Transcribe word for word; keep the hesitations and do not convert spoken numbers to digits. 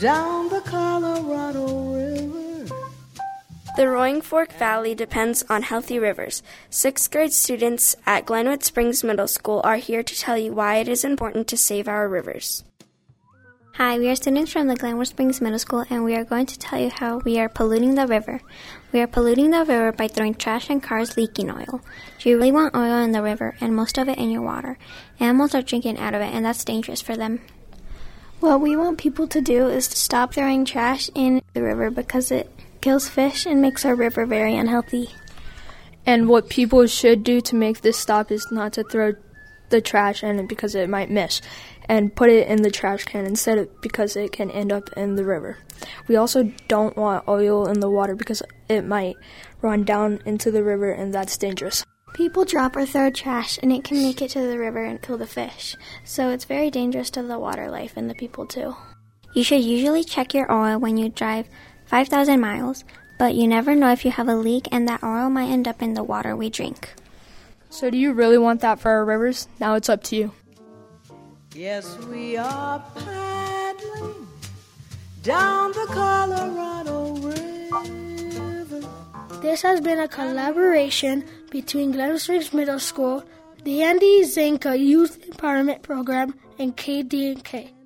down the Colorado River. The Roaring Fork Valley depends on healthy rivers. Sixth grade students at Glenwood Springs Middle School are here to tell you why it is important to save our rivers. Hi, we are students from the Glenwood Springs Middle School, and we are going to tell you how we are polluting the river. We are polluting the river by throwing trash and cars leaking oil. Do you really want oil in the river, and most of it in your water? Animals are drinking out of it, and that's dangerous for them. What we want people to do is to stop throwing trash in the river because it kills fish and makes our river very unhealthy. And what people should do to make this stop is not to throw the trash in it because it might miss, and put it in the trash can instead of because it can end up in the river. We also don't want oil in the water because it might run down into the river, and that's dangerous. People drop or throw trash and it can make it to the river and kill the fish, so it's very dangerous to the water life and the people too. You should usually check your oil when you drive five thousand miles, but you never know if you have a leak, and that oil might end up in the water we drink. So do you really want that for our rivers? Now it's up to you. Yes, we are paddling down the Colorado River. This has been a collaboration between Glenwood Springs Middle School, the Andy Zanka Youth Empowerment Program, and K D and K.